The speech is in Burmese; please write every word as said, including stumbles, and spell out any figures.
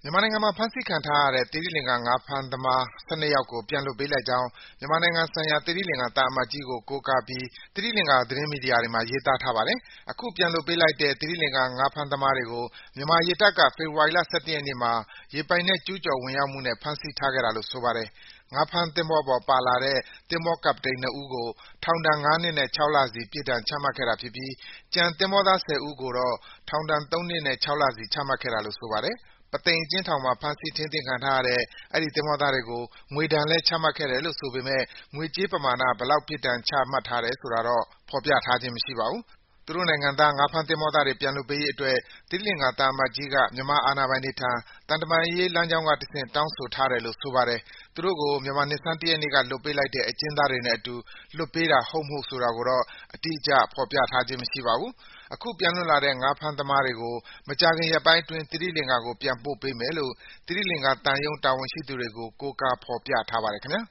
မြန်မာနိုင်ငံမှာ ဖမ်းဆီးခံထားရတဲ့ သီရိလင်္ကာ ငါးဖမ်းသမား ၁၂ ယောက်ကို ပြန်လွှတ်ပေးလိုက်ကြောင်း မြန်မာနိုင်ငံဆိုင်ရာ သီရိလင်္ကာ သံအမတ်ကြီးကို ကိုးကားပြီး သီရိလင်္ကာ သတင်းမီဒီယာတွေမှာ ရေးသားထားပါတယ်။ အခုပြန်လွှတ်ပေးလိုက်တဲ့ သီရိလင်္ကာ ငါးဖမ်းသမားတွေကို မြန်မာရေတပ်က ဖေဖော်ဝါရီလ ၁၁ ရက်နေ့မှာ ရေပိုင်နက် ကျူးကျော်ဝင်ရောက်မှုနဲ့ ဖမ်းဆီးထားခဲ့တာလို့ ဆိုပါတယ်။ ငါးဖမ်းသင်္ဘောပေါ်ပါလာတဲ့ သင်္ဘောကပ္ပတိန် ၂ ဦးကို ထောင်ဒဏ် ၅ နှစ်နဲ့ ၆ လစီ ပြစ်ဒဏ်ချမှတ်ခဲ့တာဖြစ်ပြီး ကျန်သင်္ဘောသား ၁၀ ဦးကိုတော့ ထောင်ဒဏ် ၃ နှစ်နဲ့ ၆ လစီ ချမှတ်ခဲ့တာလို့ ဆိုပါတယ်။ ပုသိမ်အကျဉ်းထောင်မှာ ဖမ်းဆီး ထိန်းသိမ်းခံထားရတဲ့ အဲဒီ သင်္ဘောသားတွေကို ငွေဒဏ်လည်း ချမှတ်ခဲ့တယ်လို့ ဆိုပေမယ့် ငွေကြေးပမာဏ ဘယ်လောက် ပြစ်ဒဏ်ချမှတ်ထားတယ်ဆိုတာတော့ ဖော်ပြထားခြင်း မရှိပါဘူး။ သူတို့နိုင်ငံသား ငါးဖမ်းသင်္ဘောသားတွေ ပြန်လွှတ်ပေးရေးအတွက် သီရိလင်္ကာ သံအမတ်ကြီးက မြန်မာအာဏာပိုင်တွေထံ သံတမန်ရေးလမ်းကြောင်းကတဆင့် တောင်းဆိုထားတယ်လို့ ဆိုပါတယ်။ သူတို့ကို မြန်မာနှစ်ဆန်း ၁ ရက်နေ့က လွှတ်ပေးလိုက်တဲ့ အကျဉ်းသားတွေနဲ့အတူ လွှတ်ပေးတာ ဟုတ် မဟုတ် ဆိုတာကိုတော့ အတိအကျ ဖော်ပြထားခြင်း မရှိပါဘူး။ အခုပြန်လွတ်လာတဲ့ ငါးဖမ်းသမားတွေကို မကြာခင်ရက်ပိုင်းအတွင်း သီရိလင်္ကာကို ပြန်ပို့ပေးမယ်လို့ သီရိလင်္ကာသံရုံး တာဝန်ရှိသူတွေကို ကိုးကား ဖော်ပြထားပါတယ် ခင်ဗျာ